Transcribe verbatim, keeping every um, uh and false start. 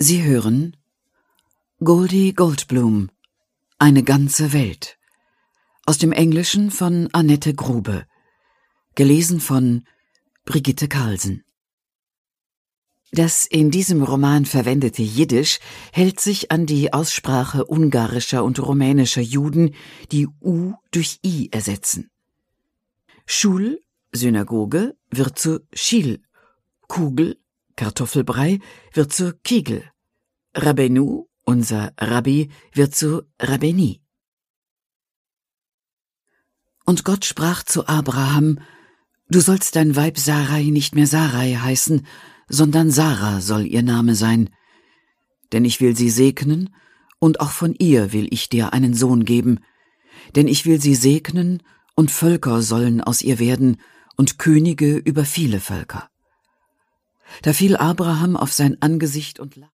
Sie hören Goldie Goldbloom, eine ganze Welt. Aus dem Englischen von Annette Grube. Gelesen von Brigitte Carlsen. Das in diesem Roman verwendete Jiddisch hält sich an die Aussprache ungarischer und rumänischer Juden, die U durch I ersetzen. Schul, Synagoge, wird zu Schil, Kugel, Kartoffelbrei, wird zu Kegel, Rabbenu, unser Rabbi, wird zu Rabbeni. Und Gott sprach zu Abraham: Du sollst dein Weib Sarai nicht mehr Sarai heißen, sondern Sarah soll ihr Name sein. Denn ich will sie segnen, und auch von ihr will ich dir einen Sohn geben. Denn ich will sie segnen, und Völker sollen aus ihr werden, und Könige über viele Völker. Da fiel Abraham auf sein Angesicht und